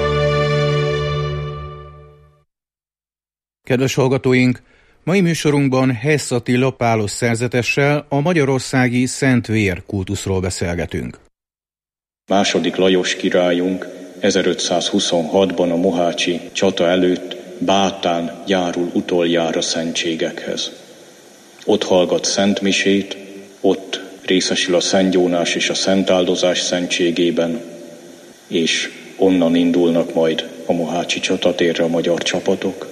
Kedves hallgatóink! Mai műsorunkban Hess Attila pálos szerzetessel a magyarországi Szent Vér kultuszról beszélgetünk. Második Lajos királyunk 1526-ban a mohácsi csata előtt Bátán járul utoljára szentségekhez. Ott hallgat szentmisét, ott részesül a Szentgyónás és a Szentáldozás szentségében, és onnan indulnak majd a mohácsi csatatérre a magyar csapatok.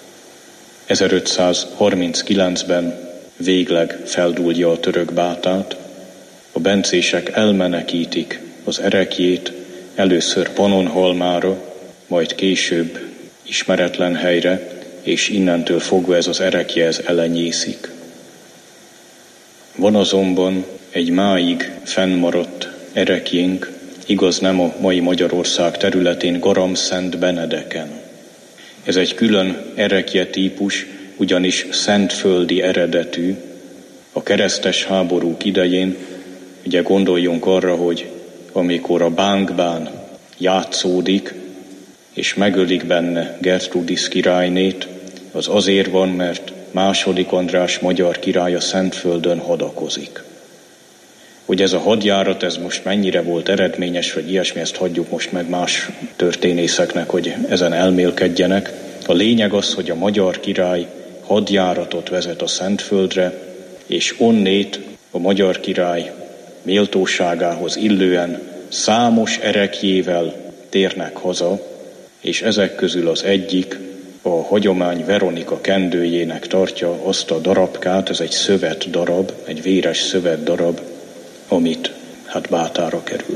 1539-ben végleg feldúlja a török Bátát, a bencések elmenekítik az ereklyét, először Pannonhalmára, majd később ismeretlen helyre, és innentől fogva ez az erekje elenyészik. Van azonban egy máig fennmaradt erekjénk, igaz nem a mai Magyarország területén, Garamszent Benedeken. Ez egy külön erekje típus, ugyanis szentföldi eredetű. A keresztes háborúk idején, ugye gondoljunk arra, hogy amikor a Bánkbán játszódik, és megölik benne Gertrudis királynét, az azért van, mert II. András magyar király a Szentföldön hadakozik. Hogy ez a hadjárat, ez most mennyire volt eredményes, vagy ilyesmi, ezt hagyjuk most meg más történészeknek, hogy ezen elmélkedjenek. A lényeg az, hogy a magyar király hadjáratot vezet a Szentföldre, és onnét a magyar király méltóságához illően számos ereklyével térnek haza, és ezek közül az egyik, a hagyomány Veronika kendőjének tartja azt a darabkát, ez egy szövet darab, egy véres szövet darab, amit Bátára kerül.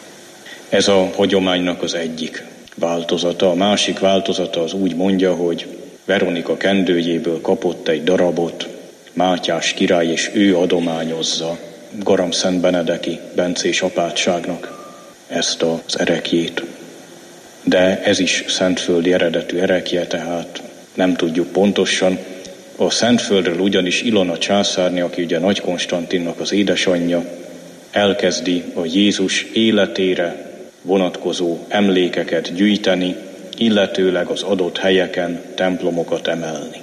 Ez a hagyománynak az egyik változata. A másik változata az úgy mondja, hogy Veronika kendőjéből kapott egy darabot Mátyás király, és ő adományozza Garamszent Benedeki bencés apátságnak ezt az ereklyét. De ez is szentföldi eredetű erekje, tehát nem tudjuk pontosan. A Szentföldről ugyanis Ilona császárné, aki ugye Nagy Konstantinnak az édesanyja, elkezdi a Jézus életére vonatkozó emlékeket gyűjteni, illetőleg az adott helyeken templomokat emelni.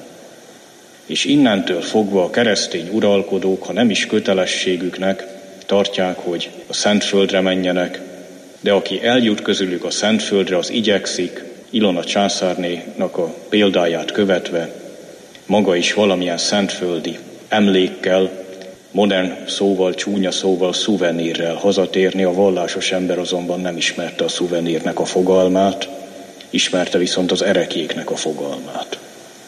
És innentől fogva a keresztény uralkodók, ha nem is kötelességüknek tartják, hogy a Szentföldre menjenek, de aki eljut közülük a Szentföldre, az igyekszik Ilona császárnénak a példáját követve maga is valamilyen szentföldi emlékkel, modern szóval, csúnya szóval, szuvenírrel hazatérni. A vallásos ember azonban nem ismerte a szuvenírnek a fogalmát, ismerte viszont az ereklyéknek a fogalmát.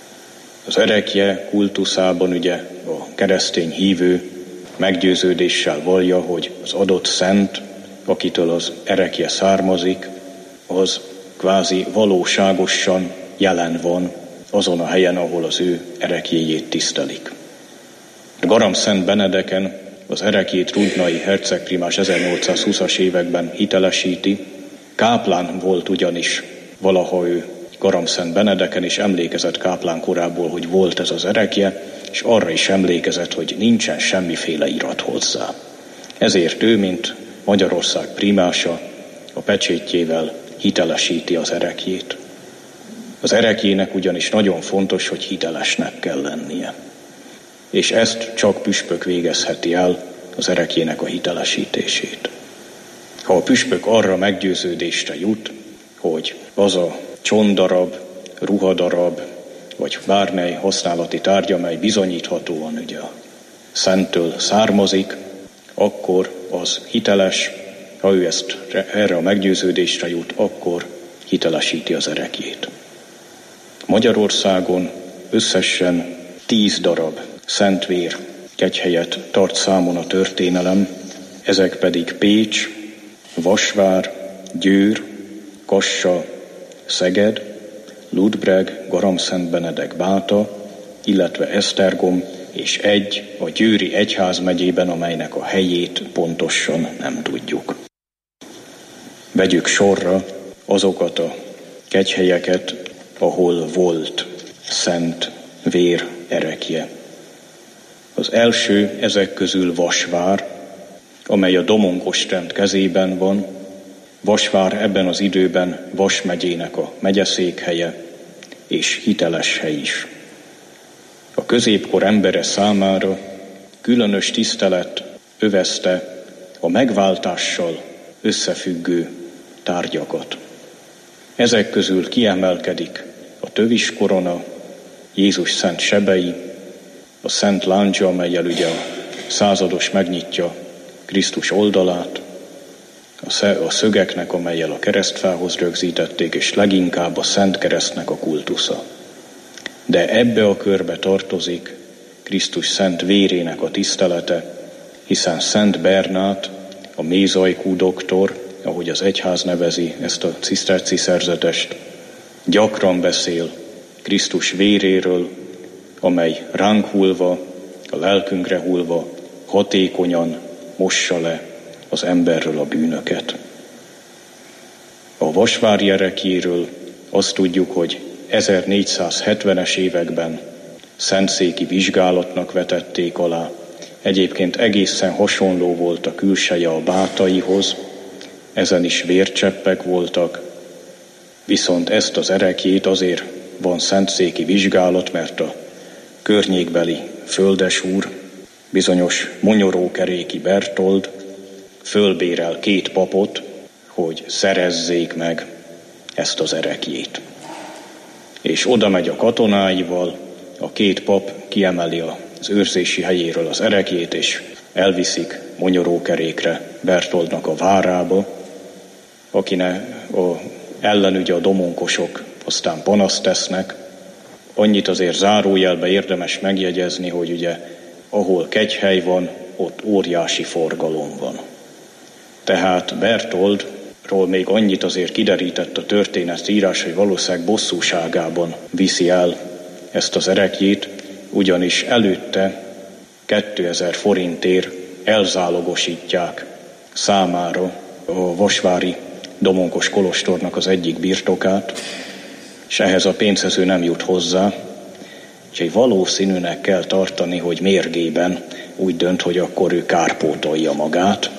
Az erekje kultuszában ugye a keresztény hívő meggyőződéssel vallja, hogy az adott szent, akitől az erekje származik, az kvázi valóságosan jelen van azon a helyen, ahol az ő ereklyéjét tisztelik. Garamszent Benedeken az ereklyét Rudnai hercegprimás 1820-as években hitelesíti. Káplán volt ugyanis valaha ő Garamszent Benedeken, és emlékezett káplán korából, hogy volt ez az erekje, és arra is emlékezett, hogy nincsen semmiféle irat hozzá. Ezért ő, mint Magyarország primása, a pecsétjével hitelesíti az erekjét. Az erekjének ugyanis nagyon fontos, hogy hitelesnek kell lennie. És ezt csak püspök végezheti el, az erekjének a hitelesítését. Ha a püspök arra meggyőződésre jut, hogy az a csondarab, ruhadarab, vagy bármely használati tárgy, amely bizonyíthatóan ugye a szenttől származik, akkor az hiteles, ha ő erre a meggyőződésre jut, akkor hitelesíti az erekjét. Magyarországon összesen 10 darab szentvér kegyhelyet tart számon a történelem, ezek pedig Pécs, Vasvár, Győr, Kassa, Szeged, Ludbreg, Garamszent Benedek Báta, illetve Esztergom és egy a Győri egyházmegyében, amelynek a helyét pontosan nem tudjuk. Vegyük sorra azokat a kegyhelyeket, ahol volt szent vér erekje. Az első ezek közül Vasvár, amely a Domonkosrend kezében van. Vasvár ebben az időben Vas megyének a megyeszékhelye, és hiteles hely is. A középkor embere számára különös tisztelet övezte a megváltással összefüggő tárgyakat. Ezek közül kiemelkedik a töviskorona, Jézus szent sebei, a szent láncsa, amellyel ugye a százados megnyitja Krisztus oldalát, a szögeknek, amellyel a keresztfához rögzítették, és leginkább a Szent Keresztnek a kultusza. De ebbe a körbe tartozik Krisztus szent vérének a tisztelete, hiszen Szent Bernát, a mézajkú doktor, ahogy az egyház nevezi ezt a ciszterci szerzetest, gyakran beszél Krisztus véréről, amely ránk hullva, a lelkünkre hullva hatékonyan mossa le az emberről a bűnöket. A vasvári erekjéről azt tudjuk, hogy 1470-es években szentszéki vizsgálatnak vetették alá. Egyébként egészen hasonló volt a külseje a bátaihoz, ezen is vércseppek voltak, viszont ezt az erekjét azért van szentszéki vizsgálat, mert a környékbeli földesúr, bizonyos Monyorókeréki Bertold fölbérel 2 papot, hogy szerezzék meg ezt az erekjét. És oda megy a katonáival, a 2 pap kiemeli az őrzési helyéről az erekjét, és elviszik Monyorókerékre, Bertoldnak a várába, akinek ellenügye a domonkosok aztán panaszt tesznek. Annyit azért zárójelbe érdemes megjegyezni, hogy ugye ahol kegyhely van, ott óriási forgalom van. Tehát Bertoldról még annyit azért kiderített a történetírás, hogy valószínűleg bosszúságában viszi el ezt az erekjét, ugyanis előtte 2000 forintért elzálogosítják számára a vasvári domonkos kolostornak az egyik birtokát, és ehhez a pénzhez ő nem jut hozzá, úgyhogy valószínűnek kell tartani, hogy mérgében úgy dönt, hogy akkor ő kárpótolja magát,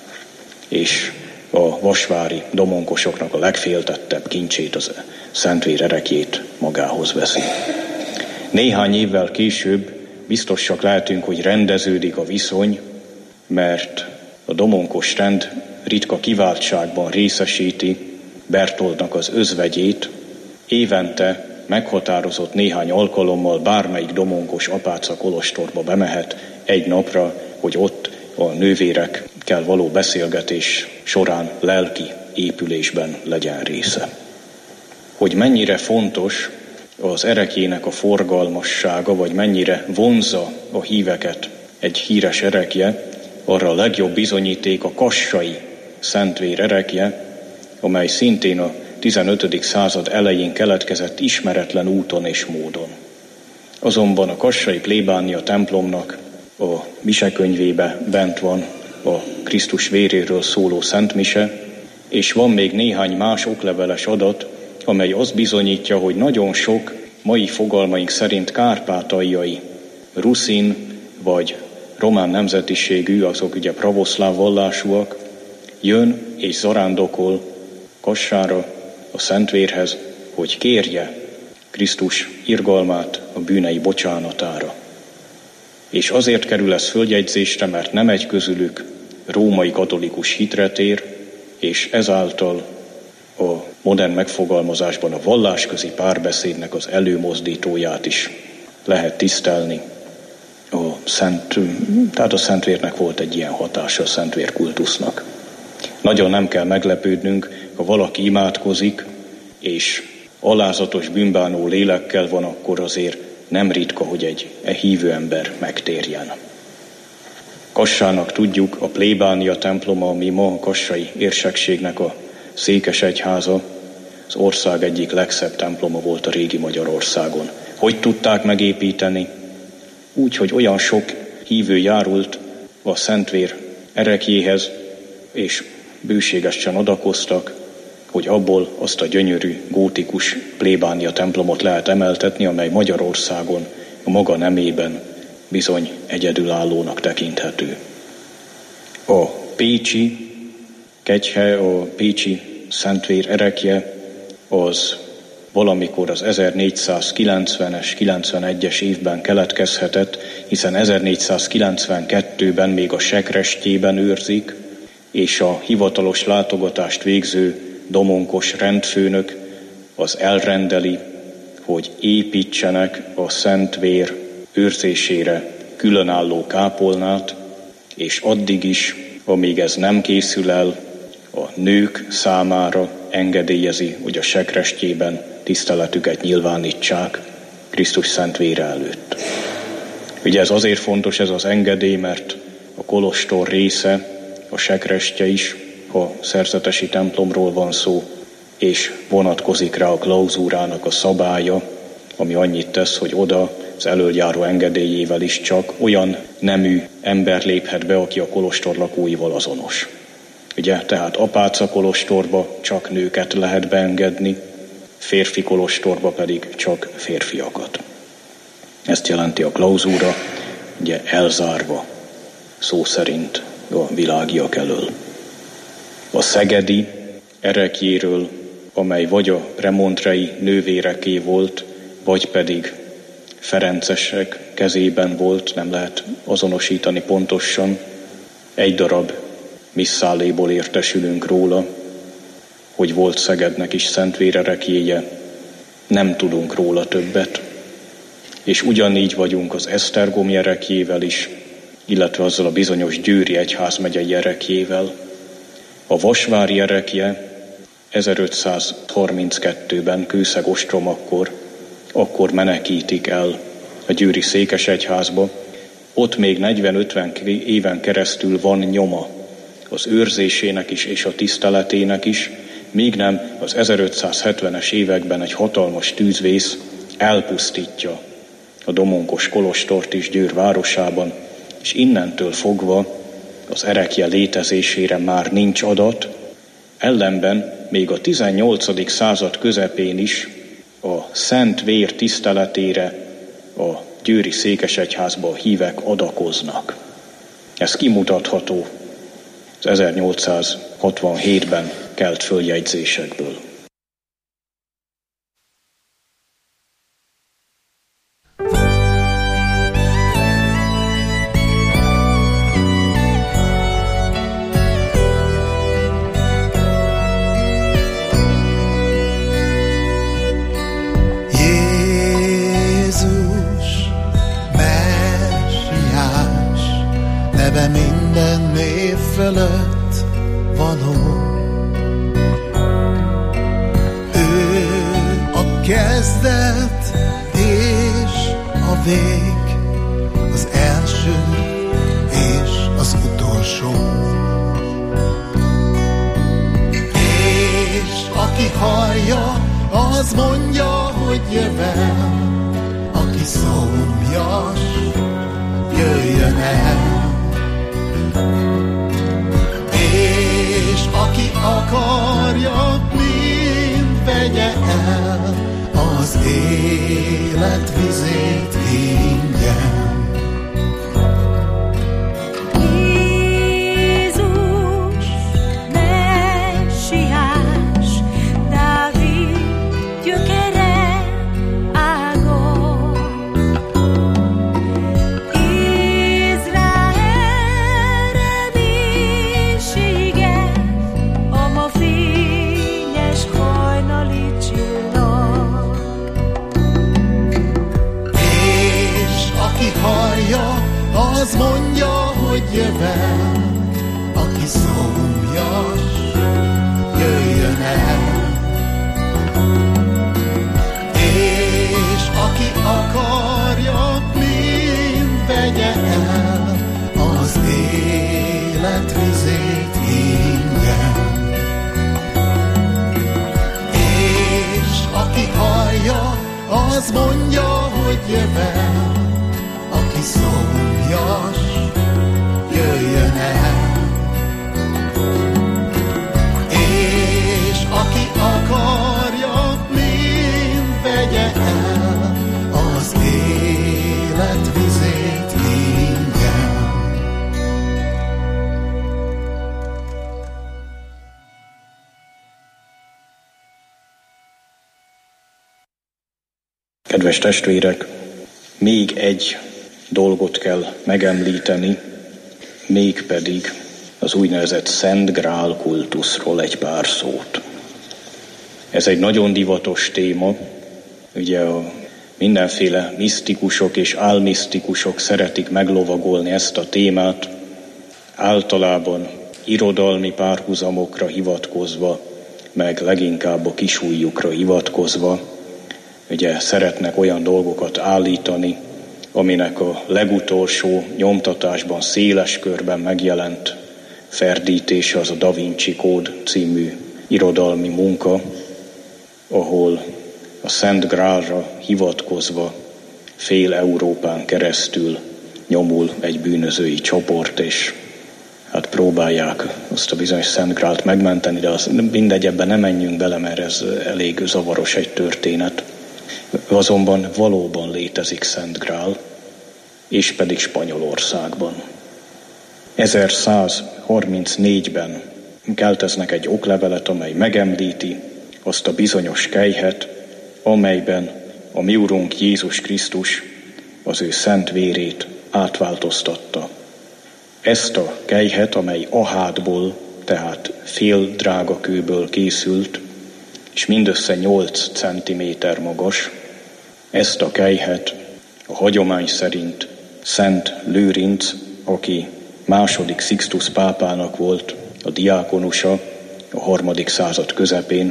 és a vasvári domonkosoknak a legféltettebb kincsét, az szentvér erekjét magához veszi. Néhány évvel később biztosak lehetünk, hogy rendeződik a viszony, mert a domonkos rend ritka kiváltságban részesíti Bertoldnak az özvegyét, évente meghatározott néhány alkalommal bármelyik domonkos apáca kolostorba bemehet egy napra, hogy ott a nővérekkel való beszélgetés során lelki épülésben legyen része. Hogy mennyire fontos az erekjének a forgalmassága, vagy mennyire vonzza a híveket egy híres erekje, arra a legjobb bizonyíték a kassai szentvér erekje, amely szintén a 15. század elején keletkezett ismeretlen úton és módon. Azonban a kassai plébánia templomnak a misekönyvébe bent van a Krisztus véréről szóló szentmise, és van még néhány más okleveles adat, amely azt bizonyítja, hogy nagyon sok mai fogalmaink szerint kárpátaljai, ruszin vagy román nemzetiségű, azok ugye pravoszláv vallásúak, jön és zarándokol Kassára, a Szentvérhez, hogy kérje Krisztus irgalmát a bűnei bocsánatára. És azért kerül ez följegyzésre, mert nem egy közülük római katolikus hitre tér, és ezáltal a modern megfogalmazásban a vallásközi párbeszédnek az előmozdítóját is lehet tisztelni. Tehát a Szentvérnek volt egy ilyen hatása, a Szentvér kultusznak. Nagyon nem kell meglepődnünk, ha valaki imádkozik, és alázatos bűnbánó lélekkel van, akkor azért nem ritka, hogy egy hívő ember megtérjen. Kassának tudjuk, a plébánia temploma, ami ma a kassai érsekségnek a székesegyháza, az ország egyik legszebb temploma volt a régi Magyarországon. Hogy tudták megépíteni? Úgy, hogy olyan sok hívő járult a Szentvér ereklyéhez, és bőségesen adakoztak, hogy abból azt a gyönyörű gótikus plébánia templomot lehet emeltetni, amely Magyarországon a maga nemében bizony egyedülállónak tekinthető. A pécsi kegyhe, a pécsi Szentvér erekje az valamikor az 1490-es, 91-es évben keletkezhetett, hiszen 1492-ben még a sekrestjében őrzik, és a hivatalos látogatást végző domonkos rendfőnök az elrendeli, hogy építsenek a Szentvér őrzésére különálló kápolnát, és addig is, amíg ez nem készül el, a nők számára engedélyezi, hogy a sekrestjében tiszteletüket nyilvánítsák Krisztus szent vére előtt. Ugye ez azért fontos ez az engedély, mert a kolostor része, a sekrestje is, ha szerzetesi templomról van szó, és vonatkozik rá a klauzúrának a szabálya, ami annyit tesz, hogy oda az elöljáró engedélyével is csak olyan nemű ember léphet be, aki a kolostor lakóival azonos. Ugye, tehát apáca kolostorba csak nőket lehet beengedni, férfi kolostorba pedig csak férfiakat. Ezt jelenti a klauzúra, ugye elzárva szó szerint a világiak elől. A szegedi ereklyéről, amely vagy a remontrei nővéreké volt, vagy pedig ferencesek kezében volt, nem lehet azonosítani pontosan, egy darab misszáléból értesülünk róla, hogy volt Szegednek is Szentvér ereklyéje, nem tudunk róla többet, és ugyanígy vagyunk az esztergomi ereklyével is, illetve azzal a bizonyos győri egyházmegyei ereklyével. A vasvári erekje 1532-ben kőszeg ostromakkor, akkor menekítik el a győri székesegyházba. Ott még 40-50 éven keresztül van nyoma az őrzésének is és a tiszteletének is, míg nem az 1570-es években egy hatalmas tűzvész elpusztítja a domonkos kolostort is Győr városában, és innentől fogva az erekje létezésére már nincs adat, ellenben még a 18. század közepén is a Szent Vér tiszteletére a győri székesegyházba a hívek adakoznak. Ez kimutatható az 1867-ben kelt följegyzésekből. Minden név fölött való. Ő a kezdet és a vég, az első és az utolsó. És aki hallja, az mondja, hogy jövem, aki szomjas, jöjjön el. És aki akarja, mind vegye el. az mondja, hogy jövök, aki szomjas, jöjjön el. És aki akarja, mind vegye el az élet vizét ingyen. És aki hallja, az mondja, hogy jövök, aki szomjas, jöjjön el. És aki akarja, mind vegye el az élet vizét ingyen. Kedves testvérek, még egy dolgot kell megemlíteni, mégpedig az úgynevezett Szent Grál kultuszról egy pár szót. Ez egy nagyon divatos téma, ugye a mindenféle misztikusok és álmisztikusok szeretik meglovagolni ezt a témát, általában irodalmi párhuzamokra hivatkozva, meg leginkább a kisujjukra hivatkozva, ugye szeretnek olyan dolgokat állítani, aminek a legutolsó nyomtatásban széles körben megjelent ferdítése az a Da Vinci Kód című irodalmi munka, ahol a Szent Grálra hivatkozva fél Európán keresztül nyomul egy bűnözői csoport, és hát próbálják azt a bizonyos Szent Grált megmenteni, de mindegy, ebben nem menjünk bele, mert ez elég zavaros egy történet. Azonban valóban létezik Szent Grál, és pedig Spanyolországban. 1134-ben kelteznek egy oklevelet, amely megemlíti azt a bizonyos kelyhet, amelyben a mi Urunk Jézus Krisztus az ő szent vérét átváltoztatta. Ezt a kelyhet, amely ahátból, tehát fél drágakőből készült, és mindössze 8 centiméter magas, ezt a kelyhet a hagyomány szerint Szent Lőrinc, aki második Sixtus pápának volt a diákonusa a 3. század közepén,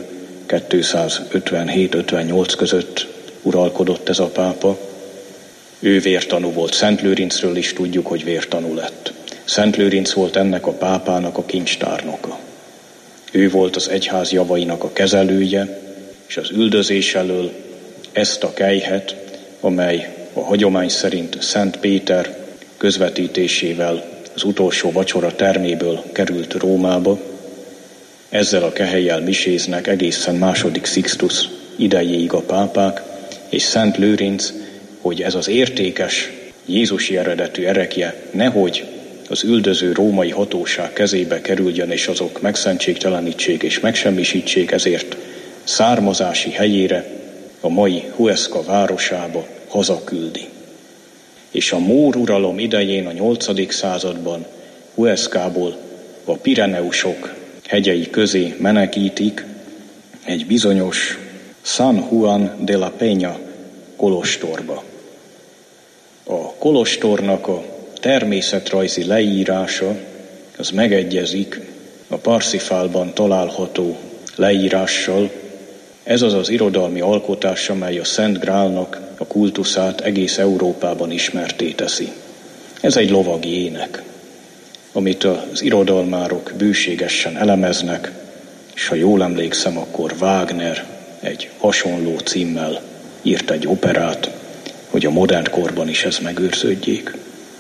257-58 között uralkodott ez a pápa. Ő vértanú volt. Szent Lőrincről is tudjuk, hogy vértanú lett. Szent Lőrinc volt ennek a pápának a kincstárnoka. Ő volt az egyház javainak a kezelője, és az üldözés elől ezt a kelyhet, amely a hagyomány szerint Szent Péter közvetítésével az utolsó vacsora terméből került Rómába, ezzel a kehellyel miséznek egészen második Sixtus idejéig a pápák, és Szent Lőrinc, hogy ez az értékes jézusi eredetű erekje nehogy az üldöző római hatóság kezébe kerüljön, és azok megszentségtelenítsék és megsemmisítsék, ezért származási helyére, a mai Huesca városába hazaküldi. És a mór uralom idején a 8. században Huescából a Pireneusok hegyei közé menekítik egy bizonyos San Juan de la Peña kolostorba. A kolostornak a természetrajzi leírása az megegyezik a Parsifalban található leírással. Ez az az irodalmi alkotás, amely a Szent Grálnak a kultuszát egész Európában ismertté teszi. Ez egy lovagi ének, amit az irodalmárok bőségesen elemeznek, és ha jól emlékszem, akkor Wagner egy hasonló címmel írt egy operát, hogy a modern korban is ez megőrződjék.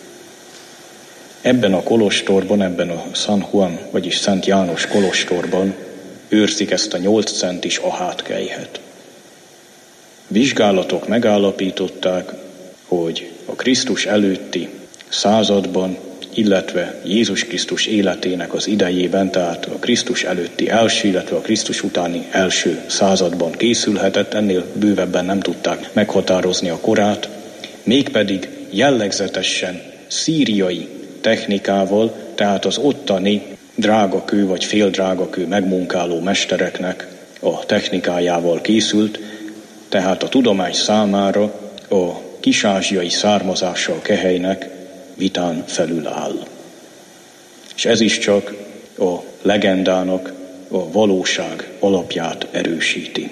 Ebben a kolostorban, ebben a San Juan, vagyis Szent János kolostorban őrzik ezt a 8 centis ahátkelyhet. Vizsgálatok megállapították, hogy a Krisztus előtti században, illetve Jézus Krisztus életének az idejében, tehát a Krisztus előtti első, illetve a Krisztus utáni első században készülhetett, ennél bővebben nem tudták meghatározni a korát, mégpedig jellegzetesen szíriai technikával, tehát az ottani drágakő vagy féldrágakő megmunkáló mestereknek a technikájával készült, tehát a tudomány számára a kis-ázsiai származása a kehelynek vitán felül áll. És ez is csak a legendának a valóság alapját erősíti.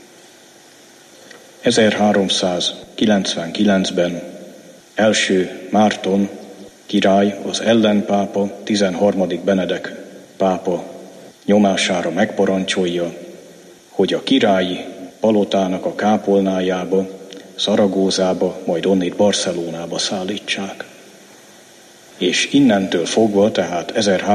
1399-ben első Márton király, az ellenpápa, 13. Benedek pápa nyomására megparancsolja, hogy a királyi palotának a kápolnájába, Szaragózába, majd onnét Barcelonába szállítsák. És innentől fogva, tehát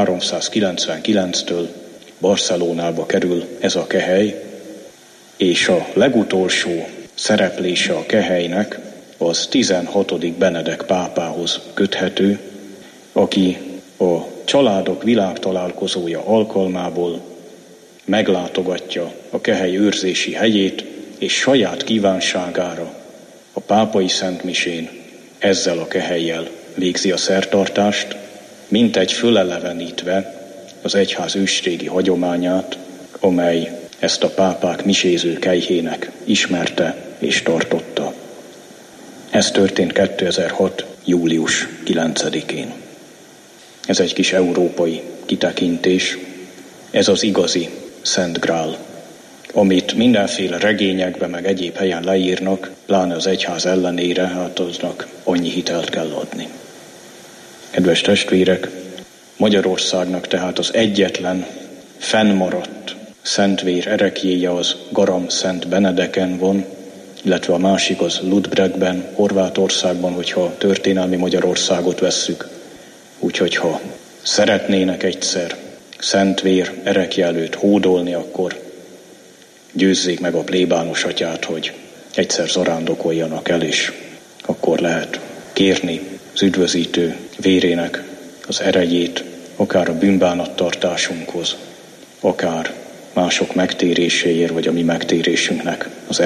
1399-től Barcelonába kerül ez a kehely, és a legutolsó szereplése a kehelynek az 16. Benedek pápához köthető, aki a családok világtalálkozója alkalmából meglátogatja a kehely őrzési helyét, és saját kívánságára a pápai szentmisén ezzel a kehellyel végzi a szertartást, mintegy fölelevenítve az egyház ősrégi hagyományát, amely ezt a pápák miséző kejhének ismerte és tartotta. Ez történt 2006. július 9-én. Ez egy kis európai kitekintés, ez az igazi Szent Grál, amit mindenféle regényekben meg egyéb helyen leírnak, pláne az egyház ellenére, hát aznak annyi hitelt kell adni. Kedves testvérek, Magyarországnak tehát az egyetlen fennmaradt szentvér ereklyéje az Garam Szent Benedeken van, illetve a másik az Ludbregben, Horvátországban, hogyha történelmi Magyarországot vesszük. Úgyhogy ha szeretnének egyszer szentvér erekje előtt hódolni, akkor győzzék meg a plébános atyát, hogy egyszer zarándokoljanak el, és akkor lehet kérni az üdvözítő vérének az erejét, akár a bűnbánattartásunkhoz, akár mások megtéréséért, vagy a mi megtérésünknek az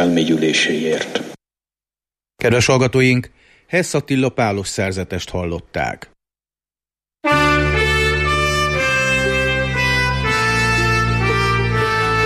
elmélyüléséért. Kedves hallgatóink, Hess Attila pálos szerzetest hallották.